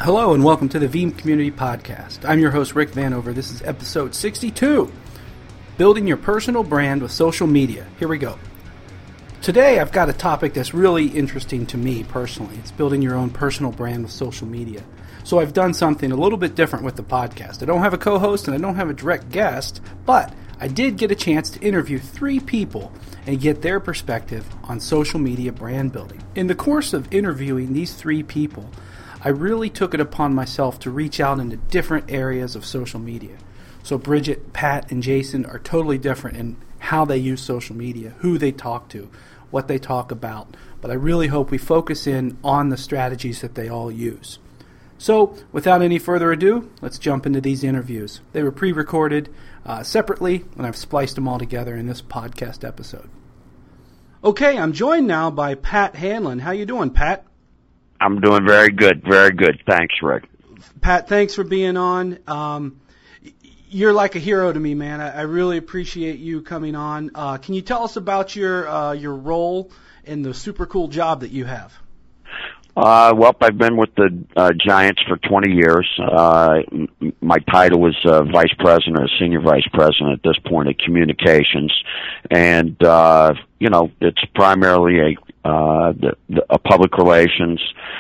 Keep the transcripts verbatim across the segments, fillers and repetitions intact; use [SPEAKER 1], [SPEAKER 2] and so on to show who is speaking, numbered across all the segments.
[SPEAKER 1] Hello and welcome to the Veeam Community Podcast. I'm your host, Rick Vanover. This is episode sixty-two, Building Your Personal Brand with Social Media. Here we go. Today I've got a topic that's really interesting to me personally. It's building your own personal brand with social media. So I've done something a little bit different with the podcast. I don't have a co-host and I don't have a direct guest, but I did get a chance to interview three people and get their perspective on social media brand building. In the course of interviewing these three people, I really took it upon myself to reach out into different areas of social media. So Bridget, Pat, and Jason are totally different in how they use social media, who they talk to, what they talk about. But I really hope we focus in on the strategies that they all use. So without any further ado, let's jump into these interviews. They were pre-recorded uh, separately, and I've spliced them all together in this podcast episode. Okay, I'm joined now by Pat Hanlon. How you doing, Pat?
[SPEAKER 2] I'm doing very good, very good. Thanks, Rick.
[SPEAKER 1] Pat, thanks for being on. Um, you're like a hero to me, man. I, I really appreciate you coming on. Uh, can you tell us about your uh, your role and the super cool job that you have?
[SPEAKER 2] Uh, well, I've been with the uh, Giants for twenty years. Uh, m- my title was uh, Vice President or Senior Vice President at this point of Communications. And, uh, you know, it's primarily a, uh, the, the, a public relations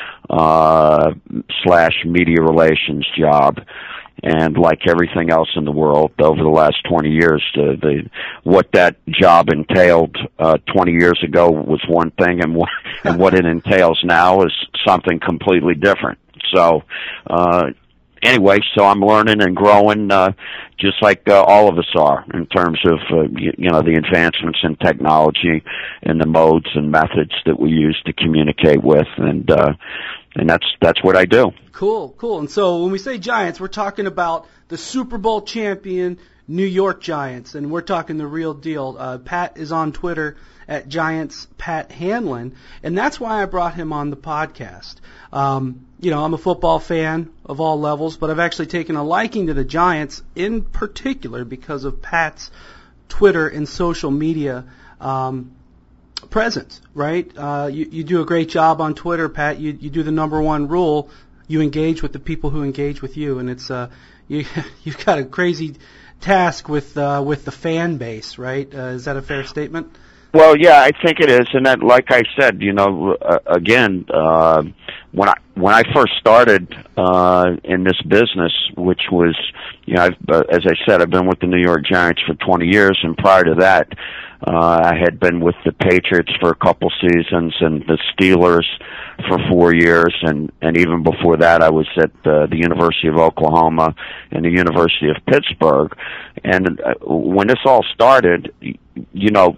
[SPEAKER 2] uh, slash media relations job. And like everything else in the world, over the last twenty years, the, the what that job entailed uh, twenty years ago was one thing, and what, and what it entails now is something completely different. So, uh, anyway, so I'm learning and growing, uh, just like uh, all of us are, in terms of uh, you, you know the advancements in technology and the modes and methods that we use to communicate with, and uh, and that's that's what I do.
[SPEAKER 1] Cool, cool. And so when we say Giants, we're talking about the Super Bowl champion New York Giants, and we're talking the real deal. Uh, Pat is on Twitter at Giants Pat Hanlon, and that's why I brought him on the podcast. Um, you know, I'm a football fan of all levels, but I've actually taken a liking to the Giants in particular because of Pat's Twitter and social media um, presence, right? Uh, you, you do a great job on Twitter, Pat. You, you do the number one rule. You engage with the people who engage with you, and it's uh, you, you've got a crazy task with uh, with the fan base, right? Uh, is that a fair statement?
[SPEAKER 2] Well, yeah, I think it is, and that, like I said, you know, uh, again, uh, when I when I first started uh, in this business, which was, you know, I've, uh, as I said, I've been with the New York Giants for twenty years, and prior to that, uh, I had been with the Patriots for a couple seasons, and the Steelers for four years, and and even before that, I was at uh, the University of Oklahoma and the University of Pittsburgh, and uh, when this all started, you know,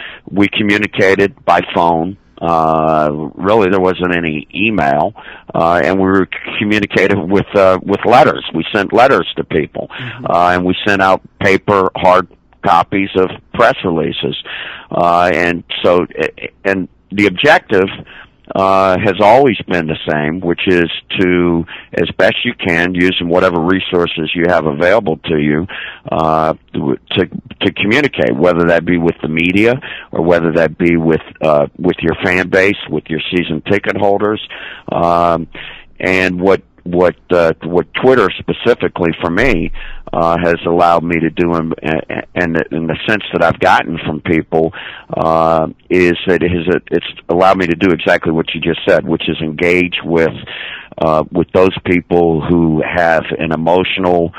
[SPEAKER 2] we communicated by phone. Uh, really, there wasn't any email, uh, and we were communicating with uh, with letters. We sent letters to people, mm-hmm. uh, and we sent out paper, hard copies of press releases, uh, and so and the objective uh, has always been the same, which is to, as best you can, using whatever resources you have available to you, uh, to to communicate, whether that be with the media or whether that be with uh, with your fan base, with your season ticket holders, um, and what. What uh, what Twitter specifically for me uh, has allowed me to do, and in, in, in the sense that I've gotten from people, uh, is that it has, it's allowed me to do exactly what you just said, which is engage with uh, with those people who have an emotional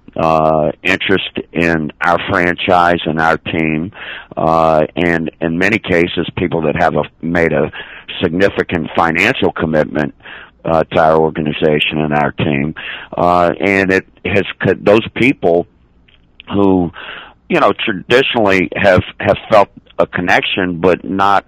[SPEAKER 2] uh, interest in our franchise and our team, uh, and in many cases, people that have a, made a significant financial commitment Uh, to our organization and our team, uh, and it has those people who, you know, traditionally have have felt a connection, but not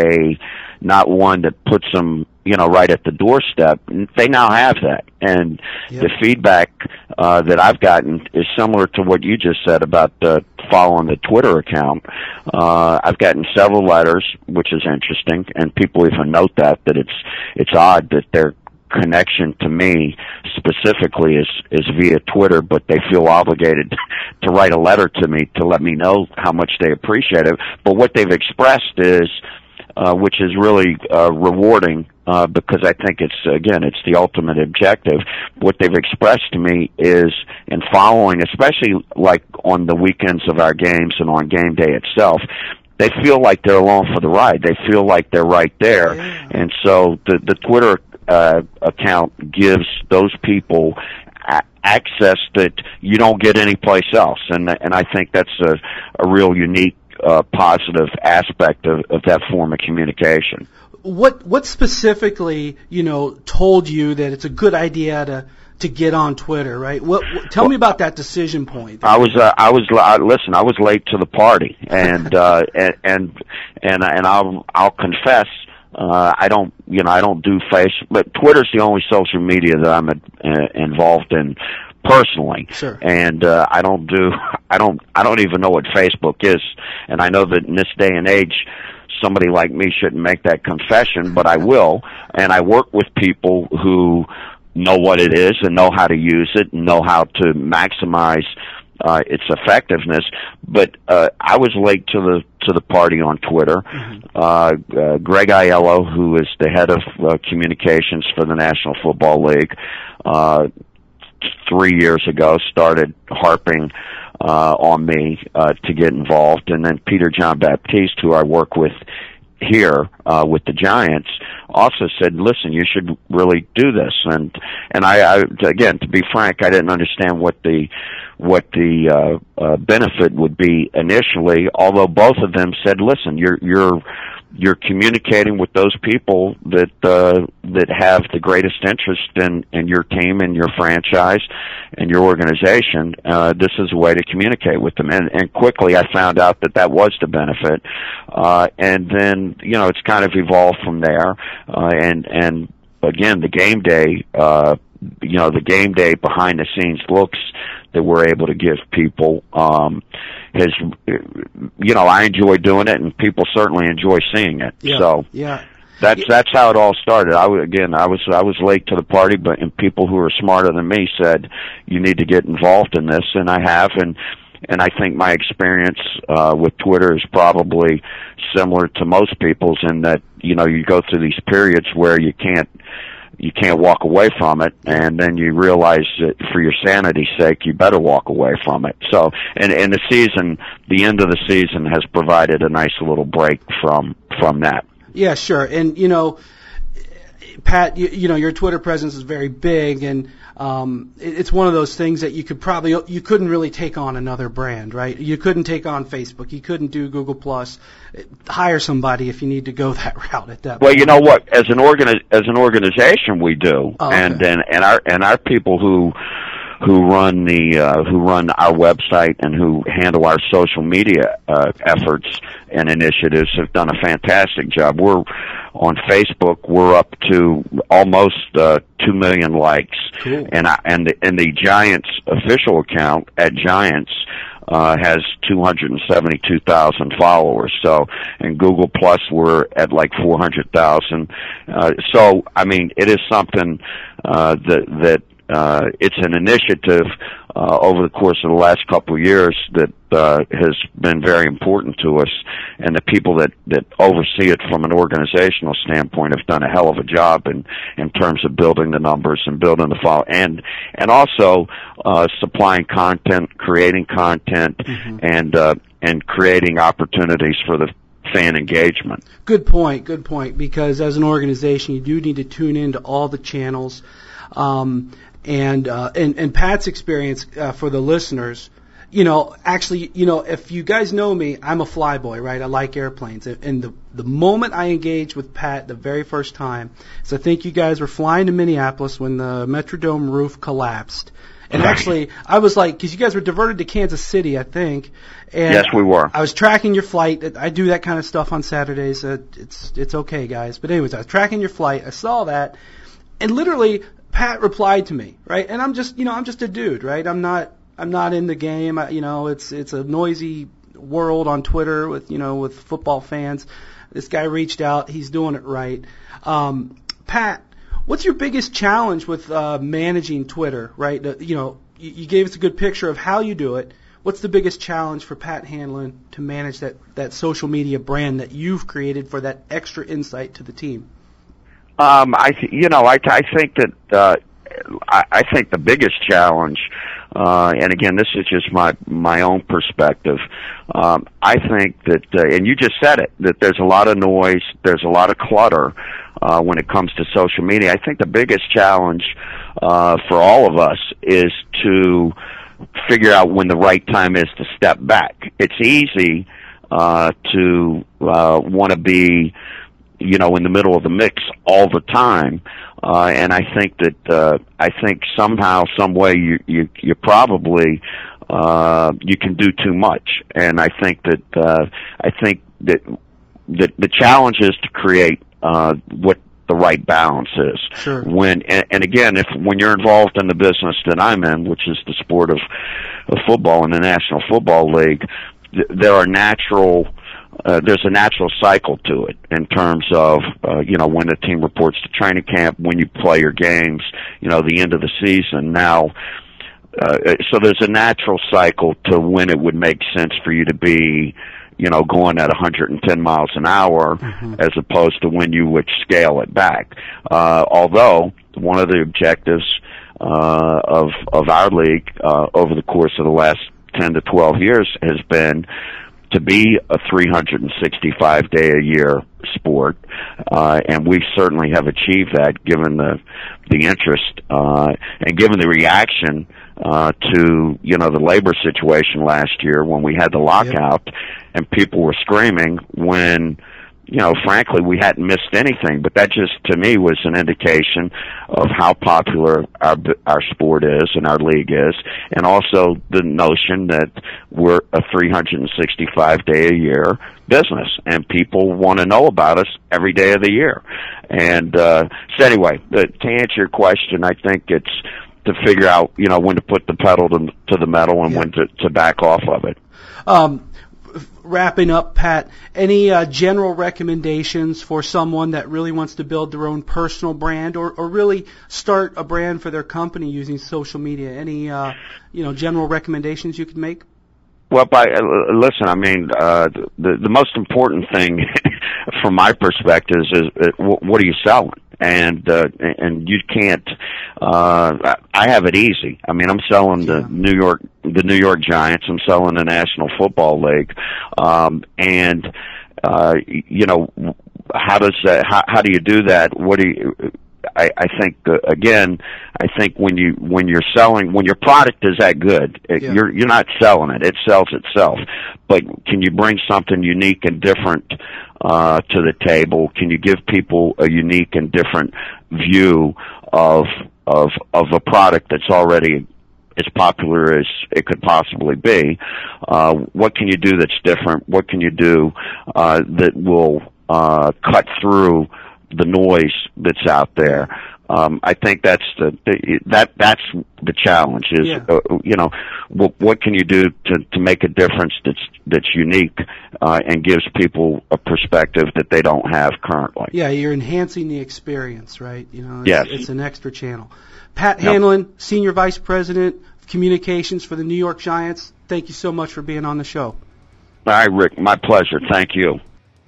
[SPEAKER 2] a not one that puts them, you know, right at the doorstep. They now have that, and yep. The feedback uh, that I've gotten is similar to what you just said about uh, following the Twitter account. Uh, I've gotten several letters, which is interesting, and people even note that that it's it's odd that their connection to me specifically is is via Twitter, but they feel obligated to write a letter to me to let me know how much they appreciate it. But what they've expressed is uh, which is really uh, rewarding uh, because I think it's, again, it's the ultimate objective. What they've expressed to me is in following, especially like on the weekends of our games and on game day itself, they feel like they're along for the ride. They feel like they're right there. Yeah. And so the, the Twitter uh, account gives those people a- access that you don't get anyplace else. And, and I think that's a, a real unique, uh, positive aspect of, of that form of communication.
[SPEAKER 1] What, what specifically, you know, told you that it's a good idea to, to get on Twitter, right? What, what, tell well, me about that decision point.
[SPEAKER 2] I was, uh, I was, uh, listen, I was late to the party, and, uh, and, and, and, and I'll, I'll confess, uh, I don't, you know, I don't do face, but Twitter's the only social media that I'm uh, involved in personally.
[SPEAKER 1] Sure.
[SPEAKER 2] And, uh, I don't do, I don't, I don't even know what Facebook is, and I know that in this day and age, somebody like me shouldn't make that confession, but I will, and I work with people who know what it is and know how to use it and know how to maximize uh, its effectiveness. But uh, I was late to the to the party on Twitter. Mm-hmm. Uh, uh, Greg Aiello, who is the head of uh, communications for the National Football League, uh, three years ago started harping uh, on me uh, to get involved, and then Peter John Baptiste, who I work with here uh, with the Giants, also said, listen, you should really do this. And and I, I again, to be frank, I didn't understand what the what the uh, uh, benefit would be initially, although both of them said, listen, you're you're you're communicating with those people that uh, that have the greatest interest in, in your team and your franchise and your organization. Uh, this is a way to communicate with them. And, and quickly I found out that that was the benefit. Uh, and then, you know, it's kind of evolved from there. Uh, and, and again, the game day, uh, you know, the game day behind the scenes looks that we're able to give people, um, has, you know, I enjoy doing it, and people certainly enjoy seeing it.
[SPEAKER 1] Yeah,
[SPEAKER 2] so
[SPEAKER 1] yeah.
[SPEAKER 2] that's that's how it all started. I again, I was I was late to the party, but and people who are smarter than me said you need to get involved in this, and I have, and and I think my experience uh, with Twitter is probably similar to most people's in that, you know, you go through these periods where you can't. You can't walk away from it, and then you realize that for your sanity's sake, you better walk away from it. So, and, and the season, the end of the season has provided a nice little break from, from that.
[SPEAKER 1] Yeah, sure. And, you know, Pat, you, you know, your Twitter presence is very big, and um, it, it's one of those things that you could probably, you couldn't really take on another brand, right? You couldn't take on Facebook. You couldn't do Google Plus. Hire somebody if you need to go that route at that
[SPEAKER 2] well,
[SPEAKER 1] point.
[SPEAKER 2] You know what? As an organi- as an organization, we do,
[SPEAKER 1] oh, okay.
[SPEAKER 2] and and and our and our people who who run the uh, who run our website and who handle our social media uh, efforts and initiatives have done a fantastic job. We're on Facebook. We're up to almost uh, two million likes,
[SPEAKER 1] cool.
[SPEAKER 2] and I, and the, and the Giants official account at Giants uh, has two hundred seventy-two thousand followers. So, in Google Plus, we're at like four hundred thousand. Uh, so, I mean, it is something uh, that that. Uh, it's an initiative uh, over the course of the last couple of years that uh, has been very important to us, and the people that, that oversee it from an organizational standpoint have done a hell of a job in, in terms of building the numbers and building the file, and and also uh, supplying content, creating content, mm-hmm. and uh, and creating opportunities for the fan engagement.
[SPEAKER 1] Good point, good point, because as an organization, you do need to tune into all the channels. Um, and, uh, and, and Pat's experience, uh, for the listeners, you know, actually, you know, if you guys know me, I'm a flyboy, right? I like airplanes. And the, the moment I engaged with Pat the very first time, is I think you guys were flying to Minneapolis when the Metrodome roof collapsed. And actually, I was like, because you guys were diverted to Kansas City, I think. And
[SPEAKER 2] yes, we were.
[SPEAKER 1] I was tracking your flight. I do that kind of stuff on Saturdays. Uh, it's, it's okay, guys. But anyways, I was tracking your flight. I saw that. And literally, Pat replied to me, right? And I'm just, you know, I'm just a dude, right? I'm not, I'm not in the game. I, you know, it's, it's a noisy world on Twitter with, you know, with football fans. This guy reached out. He's doing it right. Um, Pat, what's your biggest challenge with uh, managing Twitter, right? Uh, you know, you, you gave us a good picture of how you do it. what's the biggest challenge for Pat Hanlon to manage that, that social media brand that you've created for that extra insight to the team?
[SPEAKER 2] Um, I, th- you know, I, I think that uh, I, I think the biggest challenge, uh, and again, this is just my my own perspective. Um, I think that, uh, and you just said it, that there's a lot of noise, there's a lot of clutter uh, when it comes to social media. I think the biggest challenge uh, for all of us is to figure out when the right time is to step back. It's easy uh, to uh, want to be, you know, in the middle of the mix all the time, uh, and I think that uh, I think somehow, some way, you you, you probably uh, you can do too much, and I think that uh, I think that that the challenge is to create uh, what the right balance is.
[SPEAKER 1] Sure.
[SPEAKER 2] When and, and again, if when you're involved in the business that I'm in, which is the sport of, of football in the National Football League, th- there are natural. Uh, there's a natural cycle to it in terms of, uh, you know, when the team reports to training camp, when you play your games, you know, the end of the season. Now, uh, so there's a natural cycle to when it would make sense for you to be, you know, going at one hundred ten miles an hour, mm-hmm. as opposed to when you would scale it back. Uh, although one of the objectives uh, of of our league uh, over the course of the last ten to twelve years has been to be a three hundred sixty-five day a year sport, uh, and we certainly have achieved that given the the interest uh, and given the reaction uh, to, you know, the labor situation last year when we had the lockout, yep. and people were screaming when, you know, frankly, we hadn't missed anything, but that just, to me, was an indication of how popular our our sport is and our league is, and also the notion that we're a three hundred sixty-five day a year business, and people want to know about us every day of the year. And uh, so anyway, the, to answer your question, I think it's to figure out, you know, when to put the pedal to, to the metal and yeah. when to, to back off of it.
[SPEAKER 1] Um, Wrapping up, Pat, any uh, general recommendations for someone that really wants to build their own personal brand or, or really start a brand for their company using social media? Any uh, you know general recommendations you could make?
[SPEAKER 2] Well, by, uh, listen, I mean, uh, the, the most important thing from my perspective is, is uh, what are you selling? And, uh, and you can't, uh, I have it easy. I mean, I'm selling the New York, the New York Giants. I'm selling the National Football League. Um, and, uh, you know, how does that, how, how do you do that? What do you, I, I think, uh, again, I think when you, when you're selling, when your product is that good, it, yeah. you're, you're not selling it. It sells itself. But can you bring something unique and different, uh, to the table? Can you give people a unique and different view of, of, of a product that's already as popular as it could possibly be? Uh, what can you do that's different? What can you do, uh, that will, uh, cut through the noise that's out there? Um, I think that's the, the that that's the challenge. Is yeah. uh, you know, what, what can you do to to make a difference that's that's unique uh, and gives people a perspective that they don't have currently?
[SPEAKER 1] Yeah, you're enhancing the experience, right? You know, it's,
[SPEAKER 2] yes.
[SPEAKER 1] it's an extra channel. Pat Hanlon, yep. Senior Vice President of Communications for the New York Giants. Thank you so much for being on the show.
[SPEAKER 2] All right, Rick, my pleasure. Thank you.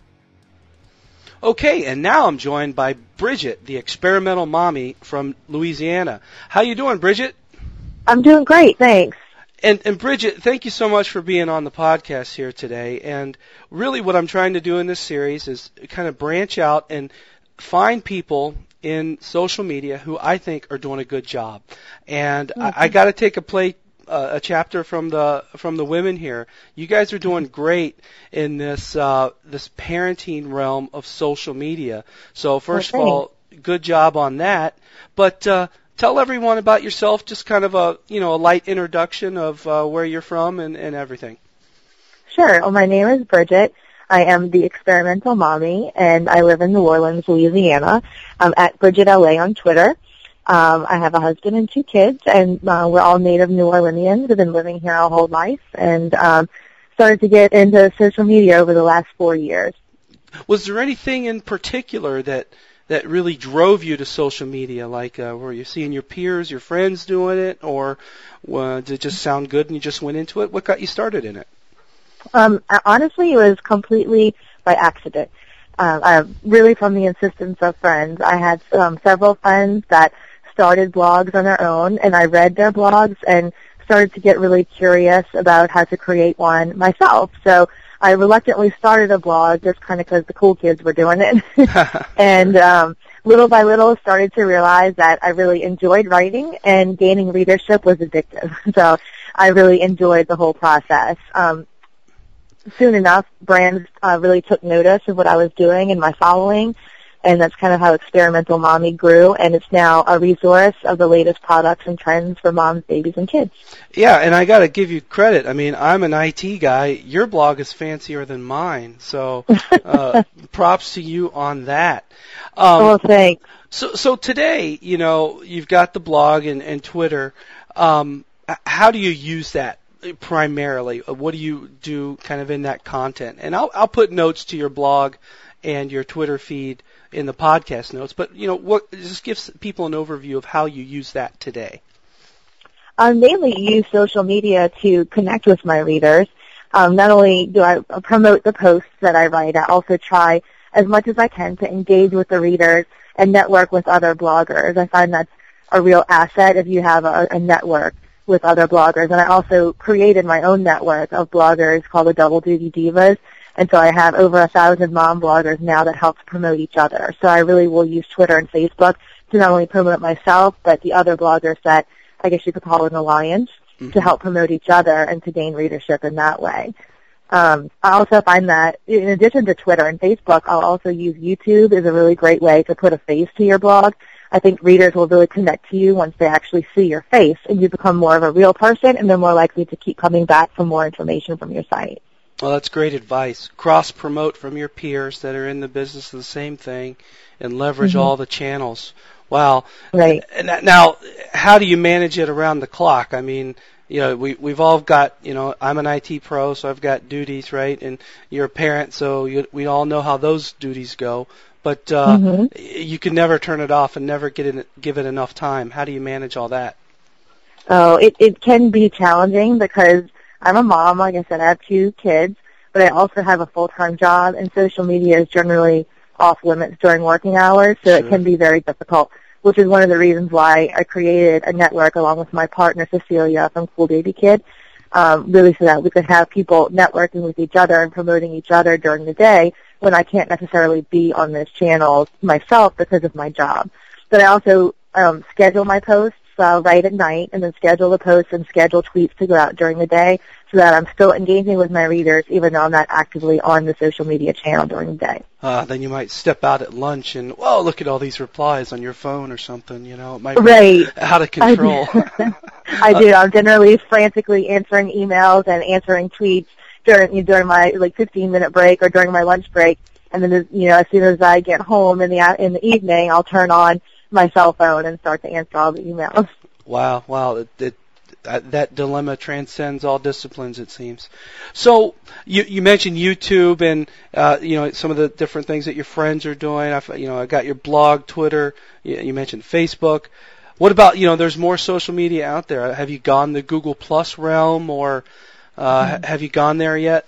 [SPEAKER 1] Okay, and now I'm joined by Bridget, the experimental mommy from Louisiana. How you doing, Bridget?
[SPEAKER 3] I'm doing great, thanks.
[SPEAKER 1] And, and Bridget, thank you so much for being on the podcast here today. And really what I'm trying to do in this series is kind of branch out and find people in social media who I think are doing a good job. And mm-hmm. I, I got to take a play. Uh, a chapter from the from the women here. You guys are doing great in this uh, this parenting realm of social media. So first okay. of all, good job on that. But uh, tell everyone about yourself, just kind of a you know a light introduction of uh, where you're from and, and everything.
[SPEAKER 3] Sure. Well, my name is Bridget. I am the experimental mommy, and I live in New Orleans, Louisiana. I'm at Bridget L A on Twitter. Um, I have a husband and two kids, and uh, we're all native New Orleanians. We've been living here our whole life, and um, started to get into social media over the last four years.
[SPEAKER 1] Was there anything in particular that that really drove you to social media? Like, uh, were you seeing your peers, your friends doing it, or uh, did it just sound good and you just went into it? What got you started in it?
[SPEAKER 3] Um, honestly, it was completely by accident. Um, I, really from the insistence of friends. I had um, several friends that started blogs on their own, and I read their blogs and started to get really curious about how to create one myself. So I reluctantly started a blog just kind of because the cool kids were doing it. And um, little by little started to realize that I really enjoyed writing, and gaining readership was addictive. So I really enjoyed the whole process. Um, soon enough, brands uh, really took notice of what I was doing and my following, and that's kind of how Experimental Mommy grew, and it's now a resource of the latest products and trends for moms, babies, and kids.
[SPEAKER 1] Yeah, and I got to give you credit. I mean, I'm an I T guy. Your blog is fancier than mine, so uh, props to you on that. Um,
[SPEAKER 3] oh, thanks.
[SPEAKER 1] So, so today, you know, you've got the blog and, and Twitter. Um, how do you use that primarily? What do you do kind of in that content? And I'll, I'll put notes to your blog and your Twitter feed in the podcast notes, but, you know, what just gives people an overview of how you use that today.
[SPEAKER 3] I mainly use social media to connect with my readers. Um, not only do I promote the posts that I write, I also try as much as I can to engage with the readers and network with other bloggers. I find that's a real asset if you have a, a network with other bloggers. And I also created my own network of bloggers called the Double Duty Divas. And so I have over a thousand mom bloggers now that helps promote each other. So I really will use Twitter and Facebook to not only promote myself, but the other bloggers that I guess you could call an alliance mm-hmm. to help promote each other and to gain readership in that way. Um, I also find that in addition to Twitter and Facebook, I'll also use YouTube as a really great way to put a face to your blog. I think readers will really connect to you once they actually see your face, and you become more of a real person, and they're more likely to keep coming back for more information from your site.
[SPEAKER 1] Well, that's great advice. Cross-promote from your peers that are in the business of the same thing and leverage mm-hmm. all the channels. Wow.
[SPEAKER 3] Right.
[SPEAKER 1] And now, how do you manage it around the clock? I mean, you know, we, we've all got, you know, I'm an I T pro, so I've got duties, right? And you're a parent, so you, we all know how those duties go. But uh, mm-hmm. you can never turn it off and never get in, give it enough time. How do you manage all that?
[SPEAKER 3] Oh, it, it can be challenging because I'm a mom. Like I said, I have two kids, but I also have a full-time job, and social media is generally off limits during working hours, so sure. it can be very difficult, which is one of the reasons why I created a network along with my partner, Cecilia, from Cool Baby Kid, um, really so that we could have people networking with each other and promoting each other during the day when I can't necessarily be on this channel myself because of my job. But I also um, schedule my posts. So I'll write at night and then schedule the posts and schedule tweets to go out during the day so that I'm still engaging with my readers even though I'm not actively on the social media channel during the day.
[SPEAKER 1] Uh, then you might step out at lunch and, whoa, look at all these replies on your phone or something, you know. It might
[SPEAKER 3] right.
[SPEAKER 1] be out of control.
[SPEAKER 3] I, I do. I'm generally frantically answering emails and answering tweets during during my like fifteen minute break or during my lunch break. And then, you know, as soon as I get home in the in the evening, I'll turn on my cell phone and start to answer all the emails.
[SPEAKER 1] Wow, wow. It, it, uh, that dilemma transcends all disciplines, it seems. So you, you mentioned YouTube and, uh, you know, some of the different things that your friends are doing. I, you know, I got your blog, Twitter. You, you mentioned Facebook. What about, you know, there's more social media out there. Have you gone the Google Plus realm or uh, mm-hmm. have you gone there yet?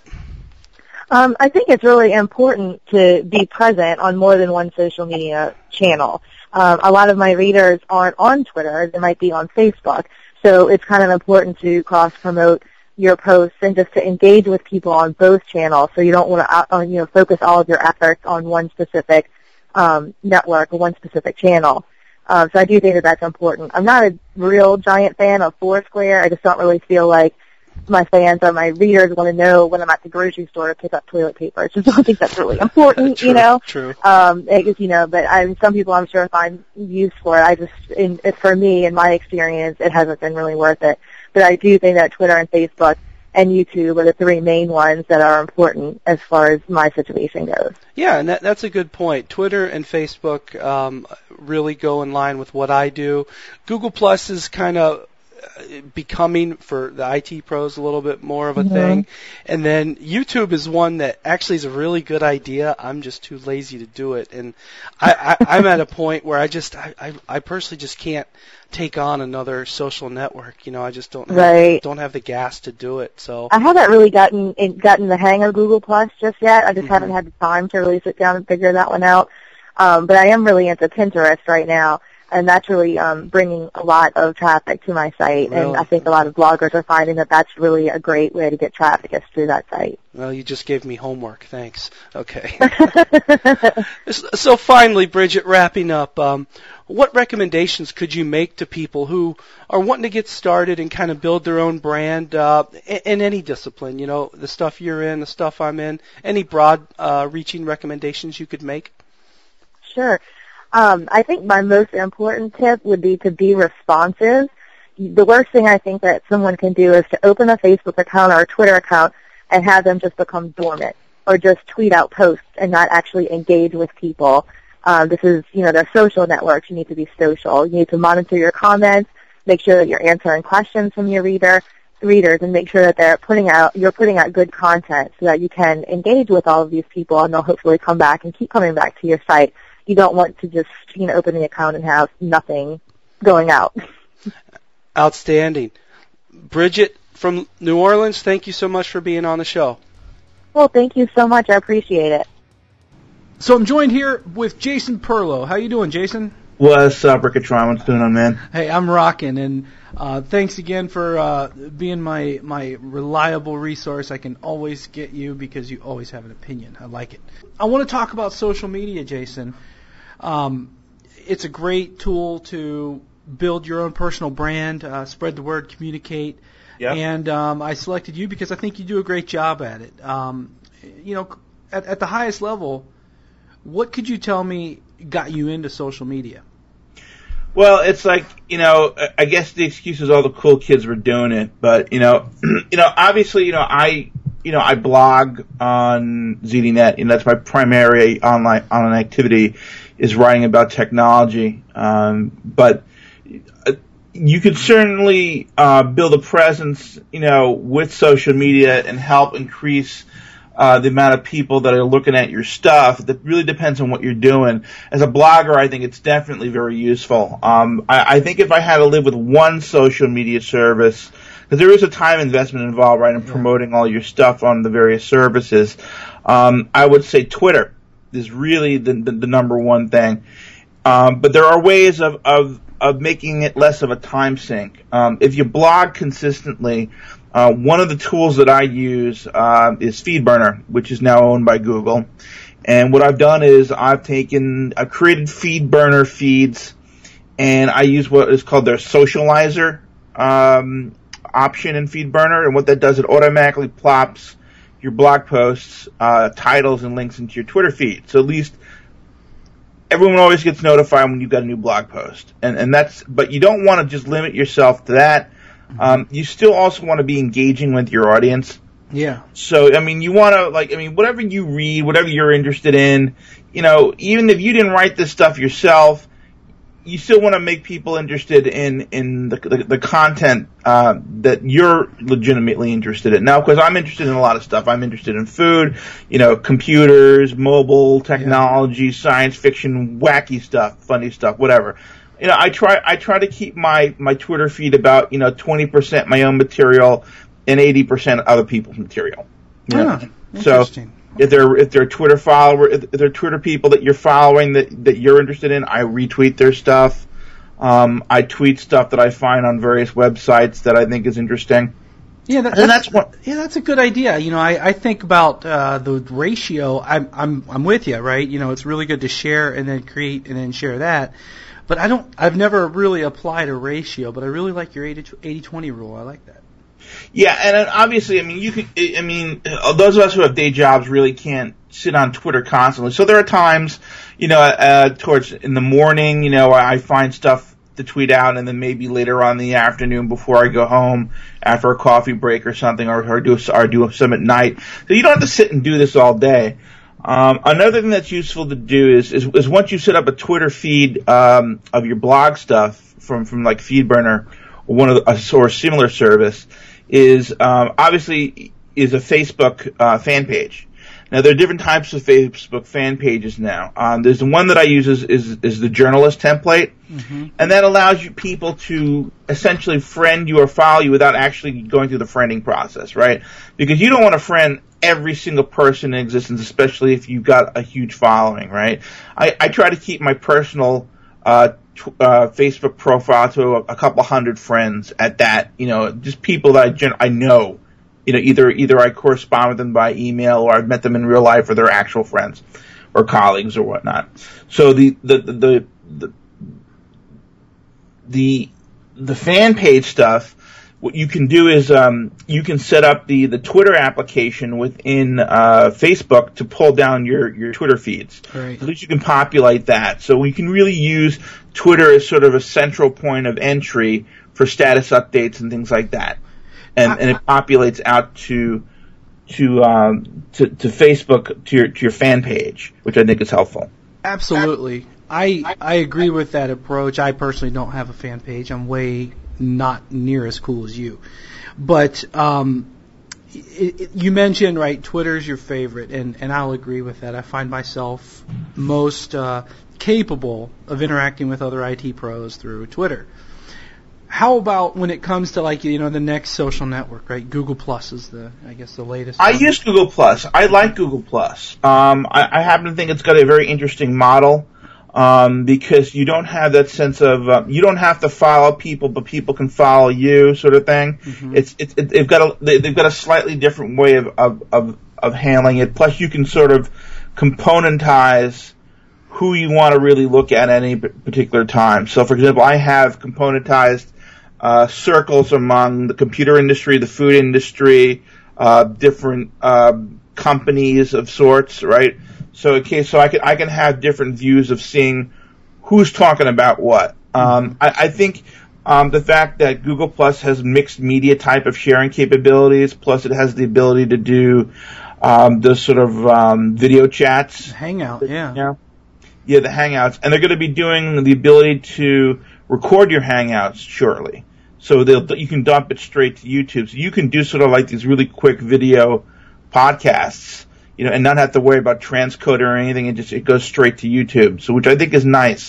[SPEAKER 3] Um, I think it's really important to be present on more than one social media channel. Um, a lot of my readers aren't on Twitter. They might be on Facebook. So it's kind of important to cross-promote your posts and just to engage with people on both channels so you don't want to uh, you know, focus all of your efforts on one specific um, network or one specific channel. Um, so I do think that that's important. I'm not a real giant fan of Foursquare. I just don't really feel like my fans or my readers want to know when I'm at the grocery store to pick up toilet paper. I just don't think that's really important,
[SPEAKER 1] true,
[SPEAKER 3] you know.
[SPEAKER 1] True.
[SPEAKER 3] Um, it, you know, but I mean, some people I'm sure find use for it. I just, in, it, for me, in my experience, it hasn't been really worth it. But I do think that Twitter and Facebook and YouTube are the three main ones that are important as far as my situation goes.
[SPEAKER 1] Yeah, and that, that's a good point. Twitter and Facebook um, really go in line with what I do. Google Plus is kind of becoming for the I T pros a little bit more of a
[SPEAKER 3] Mm-hmm.
[SPEAKER 1] thing. And then YouTube is one that actually is a really good idea. I'm just too lazy to do it. And I, I, I'm at a point where I just, I, I, I personally just can't take on another social network. You know, I just don't have,
[SPEAKER 3] Right.
[SPEAKER 1] don't have the gas to do it. So
[SPEAKER 3] I haven't really gotten in, gotten the hang of Google Plus just yet. I just
[SPEAKER 1] Mhm.
[SPEAKER 3] haven't had the time to really sit down and figure that one out. Um, but I am really into Pinterest right now, and that's really um, bringing a lot of traffic to my site.
[SPEAKER 1] Really?
[SPEAKER 3] And I think a lot of bloggers are finding that that's really a great way to get traffic is through that site.
[SPEAKER 1] Well, you just gave me homework. Thanks. Okay. So finally, Bridget, wrapping up, um, what recommendations could you make to people who are wanting to get started and kind of build their own brand uh, in, in any discipline? You know, the stuff you're in, the stuff I'm in. Any broad uh, reaching recommendations you could make?
[SPEAKER 3] Sure. Um, I think my most important tip would be to be responsive. The worst thing I think that someone can do is to open a Facebook account or a Twitter account and have them just become dormant or just tweet out posts and not actually engage with people. Um, this is, you know, they're social networks. You need to be social. You need to monitor your comments, make sure that you're answering questions from your reader, readers, and make sure that they're putting out, you're putting out good content so that you can engage with all of these people and they'll hopefully come back and keep coming back to your site. You don't want to just, you know, open the account and have nothing going out.
[SPEAKER 1] Outstanding. Bridget from New Orleans, thank you so much for being on the show.
[SPEAKER 3] Well, thank you so much. I appreciate it.
[SPEAKER 1] So I'm joined here with Jason Perlow. How you doing, Jason?
[SPEAKER 4] What's up, Rickatron? What's going on, man?
[SPEAKER 1] Hey, I'm rocking, and uh, thanks again for uh, being my my reliable resource. I can always get you because you always have an opinion. I like it. I want to talk about social media, Jason. Um, it's a great tool to build your own personal brand, uh, spread the word, communicate.
[SPEAKER 4] Yep.
[SPEAKER 1] And um, I selected you because I think you do a great job at it. Um, you know, at, at the highest level, what could you tell me got you into social media?
[SPEAKER 4] Well, it's like, you know, I guess the excuse is all the cool kids were doing it, but, you know, you know, obviously, you know, I, you know, I blog on Z D Net, and that's my primary online online activity is writing about technology. Um, but you could certainly uh, build a presence, you know, with social media and help increase Uh, the amount of people that are looking at your stuff. That really depends on what you're doing. As a blogger, I think it's definitely very useful. Um, I, I think if I had to live with one social media service, because there is a time investment involved, right, in promoting all your stuff on the various services, um, I would say Twitter is really the, the, the number one thing. Um, but there are ways of, of, of making it less of a time sink. Um, if you blog consistently, Uh, one of the tools that I use uh, is FeedBurner, which is now owned by Google. And what I've done is I've taken, I've created FeedBurner feeds, and I use what is called their socializer um, option in FeedBurner. And what that does, it automatically plops your blog posts, uh, titles, and links into your Twitter feed. So at least everyone always gets notified when you've got a new blog post. And, and that's, but you don't want to just limit yourself to that. Um, you still also want to be engaging with your audience.
[SPEAKER 1] Yeah.
[SPEAKER 4] So, I mean, you want to, like, I mean, whatever you read, whatever you're interested in, you know, even if you didn't write this stuff yourself, you still want to make people interested in, in the, the, the content, uh, that you're legitimately interested in. Now, because I'm interested in a lot of stuff. I'm interested in food, you know, computers, mobile technology, yeah. science fiction, wacky stuff, funny stuff, whatever. You know, I try, I try to keep my, my Twitter feed about, you know, twenty percent my own material and eighty percent other people's material. You know?
[SPEAKER 1] Oh,
[SPEAKER 4] so if they're, if they're Twitter follower, if they're Twitter people that you're following that, that you're interested in, I retweet their stuff. Um, I tweet stuff that I find on various websites that I think is interesting.
[SPEAKER 1] Yeah, that, that's, that's what, yeah, that's a good idea. You know, I, I think about uh, the ratio. I'm, I'm, I'm with you, right? You know, it's really good to share and then create and then share that. But I don't, I've never really applied a ratio, but I really like your eighty twenty rule. I like that.
[SPEAKER 4] Yeah, and obviously, I mean, you can, I mean, those of us who have day jobs really can't sit on Twitter constantly. So there are times, you know, uh, towards in the morning, you know, I find stuff to tweet out, and then maybe later on in the afternoon before I go home after a coffee break or something, or, or do or do some at night. So you don't have to sit and do this all day. Um, another thing that's useful to do is, is, is once you set up a Twitter feed um, of your blog stuff from, from like FeedBurner, one of the, or a similar service is um, obviously is a Facebook uh, fan page. Now, there are different types of Facebook fan pages now. Um, there's the one that I use is, is, is the journalist template, mm-hmm. and that allows you people to essentially friend you or follow you without actually going through the friending process, right? Because you don't want to friend every single person in existence, especially if you've got a huge following, right? I, I try to keep my personal uh, t- uh, Facebook profile to a, a couple hundred friends at that, you know, just people that I, gen- I know. You know, either either I correspond with them by email or I've met them in real life or they're actual friends or colleagues or whatnot. So the the the the the, the fan page stuff, what you can do is um, you can set up the, the Twitter application within uh, Facebook to pull down your, your Twitter feeds.
[SPEAKER 1] Right.
[SPEAKER 4] At least you can populate that. So we can really use Twitter as sort of a central point of entry for status updates and things like that. And, and it populates out to to um to, to Facebook to your to your fan page, which I think is helpful.
[SPEAKER 1] Absolutely, I I agree with that approach. I personally don't have a fan page. I'm way not near as cool as you, but um, it, it, you mentioned right, Twitter's your favorite, and and I'll agree with that. I find myself most uh, capable of interacting with other I T pros through Twitter. How about when it comes to, like, you know, the next social network, right? Google Plus is the, I guess, the latest
[SPEAKER 4] I
[SPEAKER 1] one.
[SPEAKER 4] use Google Plus. I like Google Plus. Um, I, I happen to think it's got a very interesting model um, because you don't have that sense of uh, you don't have to follow people, but people can follow you, sort of thing. Mm-hmm. It's it, it, they've got a they've got a slightly different way of, of of of handling it. Plus, you can sort of componentize who you want to really look at at any particular time. So, for example, I have componentized Uh, circles among the computer industry, the food industry, uh, different uh, companies of sorts, right? So, okay, so I can I can have different views of seeing who's talking about what. Um, I, I think um, the fact that Google Plus has mixed media type of sharing capabilities, plus it has the ability to do um, those sort of um, video chats,
[SPEAKER 1] Hangout, yeah,
[SPEAKER 4] yeah, yeah, the Hangouts, and they're going to be doing the ability to record your Hangouts shortly. So they'll, you can dump it straight to YouTube. So you can do sort of like these really quick video podcasts, you know, and not have to worry about transcoding or anything. It just, it goes straight to YouTube. So, which I think is nice.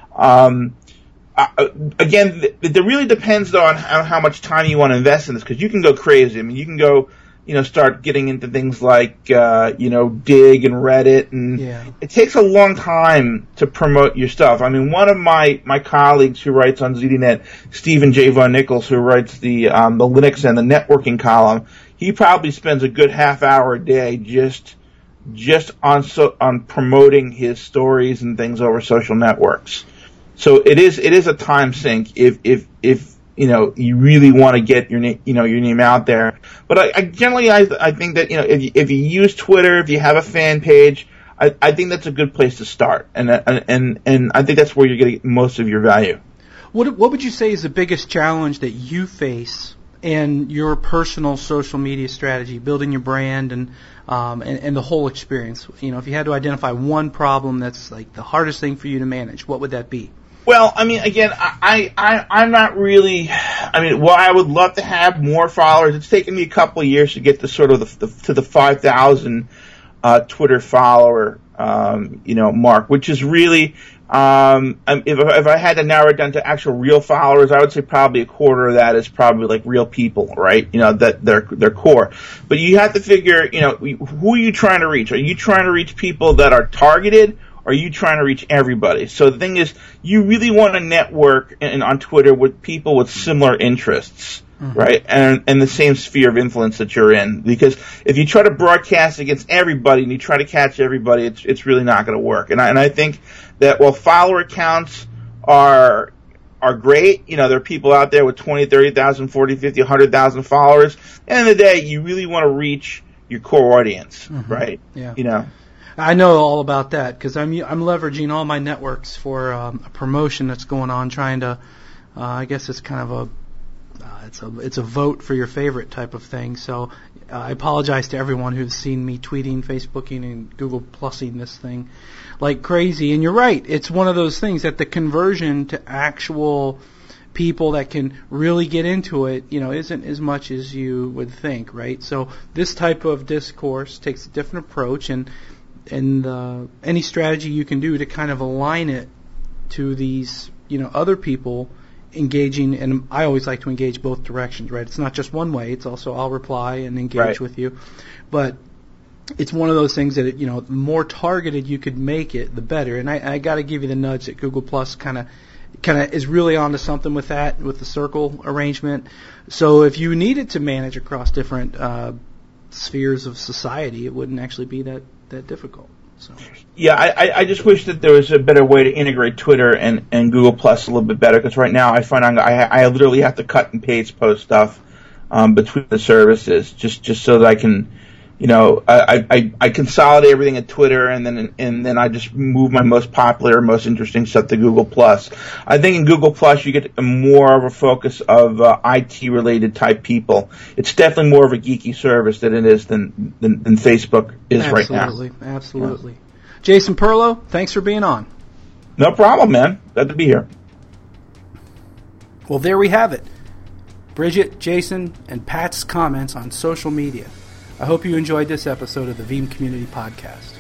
[SPEAKER 4] Um, uh, again, th- it really depends though on how, how much time you want to invest in this, because you can go crazy. I mean, you can go, you know, start getting into things like, uh, you know, Dig and Reddit, and
[SPEAKER 1] yeah.
[SPEAKER 4] It takes a long time to promote your stuff. I mean, one of my, my colleagues who writes on ZDNet, Stephen J. Von Nichols, who writes the, um, the Linux and the networking column, he probably spends a good half hour a day just, just on so, on promoting his stories and things over social networks. So it is, it is a time sink if, if, if, you know, you really want to get your name, you know, your name out there. But I, I generally, I, I think that, you know, if you, if you use Twitter, if you have a fan page, I, I think that's a good place to start. And, and, and I think that's where you're getting most of your value.
[SPEAKER 1] What, what would you say is the biggest challenge that you face in your personal social media strategy, building your brand and, um, and, and the whole experience? You know, if you had to identify one problem that's like the hardest thing for you to manage, what would that be?
[SPEAKER 4] Well, I mean, again, I, I, I'm not really, I mean, while I would love to have more followers, it's taken me a couple of years to get to sort of the, the to the five thousand uh, Twitter follower, um, you know, mark, which is really, um, if, if I had to narrow it down to actual real followers, I would say probably a quarter of that is probably like real people, right? You know, that they're, they're core. But you have to figure, you know, who are you trying to reach? Are you trying to reach people that are targeted? Or are you trying to reach everybody? So the thing is, you really want to network in, on Twitter with people with similar interests, mm-hmm. right? And, and the same sphere of influence that you're in. Because if you try to broadcast against everybody and you try to catch everybody, it's, it's really not going to work. And I, and I think that while follower accounts are, are great, you know, there are people out there with twenty, thirty thousand, forty, fifty, one hundred thousand followers. At the end of the day, you really want to reach your core audience, mm-hmm. right?
[SPEAKER 1] Yeah.
[SPEAKER 4] You know.
[SPEAKER 1] I know all about that because I'm I'm leveraging all my networks for um, a promotion that's going on, trying to, uh, I guess it's kind of a, uh, it's a it's a vote for your favorite type of thing. So uh, I apologize to everyone who's seen me tweeting, Facebooking, and Google Plusing this thing like crazy. And you're right, it's one of those things that the conversion to actual people that can really get into it, you know, isn't as much as you would think, right? So this type of discourse takes a different approach, and and uh, any strategy you can do to kind of align it to these, you know, other people engaging, and I always like to engage both directions, right? It's not just one way. It's also I'll reply and engage
[SPEAKER 4] right.
[SPEAKER 1] with you. But it's one of those things that, it, you know, the more targeted you could make it, the better. And I, I got to give you the nudge that Google Plus kind of kind of is really onto something with that, with the circle arrangement. So if you needed to manage across different uh, spheres of society, it wouldn't actually be that, that difficult. So.
[SPEAKER 4] Yeah, I, I just wish that there was a better way to integrate Twitter and, and Google Plus a little bit better, because right now I find I'm, I I literally have to cut and paste post stuff um, between the services just just so that I can, you know, I, I, I consolidate everything at Twitter, and then and then I just move my most popular, most interesting stuff to Google Plus. I think in Google Plus you get more of a focus of uh, I T related type people. It's definitely more of a geeky service than it is than than, than Facebook is
[SPEAKER 1] absolutely,
[SPEAKER 4] right now.
[SPEAKER 1] Absolutely, absolutely. Yeah. Jason Perlow, thanks for being on.
[SPEAKER 4] No problem, man. Glad to be here.
[SPEAKER 1] Well, there we have it. Bridget, Jason, and Pat's comments on social media. I hope you enjoyed this episode of the Veeam Community Podcast.